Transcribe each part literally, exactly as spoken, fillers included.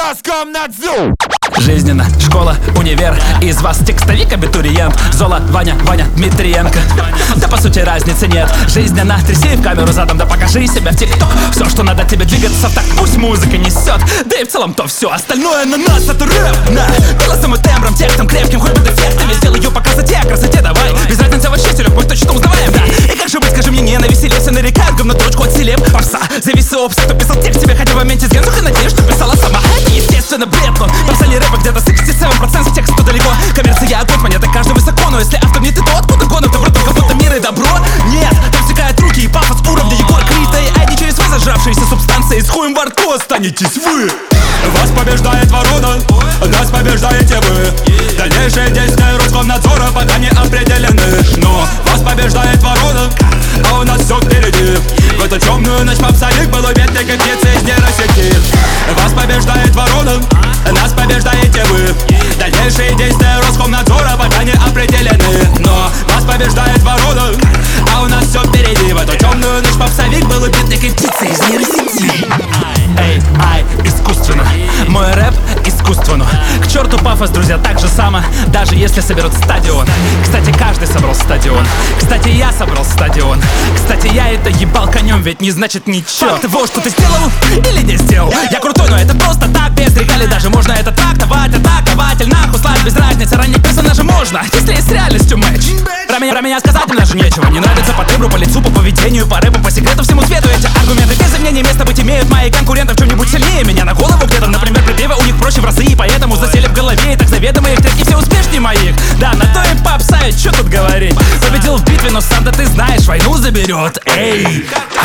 Роскомнадзор. Жизненно, школа, универ. Из вас текстовик, абитуриент. Зола, Ваня, Ваня, Дмитриенко. Да по сути разницы нет. Жизненно, тряси в камеру задом, да покажи себя в тикток. Все, что надо тебе двигаться, так пусть музыка несет. Да и в целом то все остальное на нас. Это рэп, на голосом и тембром, текстом крепким, хоть под эффектами. Сделаю по красоте, красоте давай. Без разницы вообще, селек, мы точно узнаваем, да. И как же быть, скажи мне, не навеселе. Все нарекают говно точку от селеб. Попса, завис опс, кто писал текст тебе, хотя в моменте сгензух и надеюсь, что писала сама. Это естественно бред, но попса не рэпа где-то шестьдесят семь процентов текста далеко. Коммерция, огонь, монеты, каждый высоко. Но если автор не ты, то откуда гонор? Ты вроде как будто мир и добро. Нет, там стекают руки и пафос уровня Егор Крид. Да и айди через вы зажравшиеся субстанции. С хуем во рту останетесь вы. Вас побеждает ворона, нас побеждаете вы. Дальнейшие действия Роскомнадзора пока не определены. Но вас побеждает ворона, а у нас все впереди. В эту темную ночь попсовик был убит как птица из нейросети. Вас побеждает ворона, нас побеждаете вы. Дальнейшие действия Роскомнадзора пока не определены. Но вас побеждает ворона, а у нас все впереди. В эту темную ночь попсовик был убит как птица из нейросети. Эй, ай, искусственно. Мой рэп искусственно. К черту пафос, друзья, так же само. Даже если соберут стадион. Кстати, каждый собрал стадион. Кстати, я собрал стадион. Кстати, я это ебал конем, ведь не значит ничего. Факт того, что ты сделал или не сделал. Я крутой, но это просто так, без регалий. Даже можно это трактовать, атакователь, нахуй слать, без разницы. Ранних персонажа можно, если есть с реальностью матч. Про меня, про меня сказать им даже нечего. Не нравится по тембру, по лицу, по поведению, по рэпу, по секрету, всему свету. Эти аргументы без сомнений место быть имеют. Мои конкуренты в чем-нибудь сильнее меня. На голову где-то, например, припевы у них проще в разы. И поэтому засели в голове, и так заведомо их треки все успешнее моих. Да, на то и попса, и чё тут говорить. Победил в битве, но сам-то ты знаешь, войну заберет. Эй,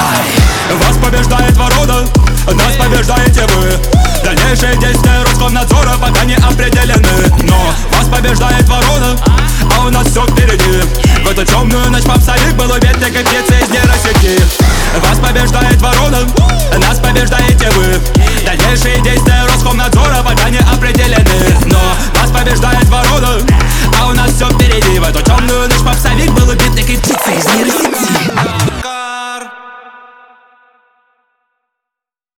ай. Вас побеждает ворона, нас побеждаете вы. Дальнейшие действия Роскомнадзора пока не определены. Но вас побеждает ворона, а у нас все впереди. В эту темную ночь попсовик был убит как птица из нейросети. Вас побеждает ворона, нас побеждаете вы. Дальнейшие действия Роскомнадзора пока не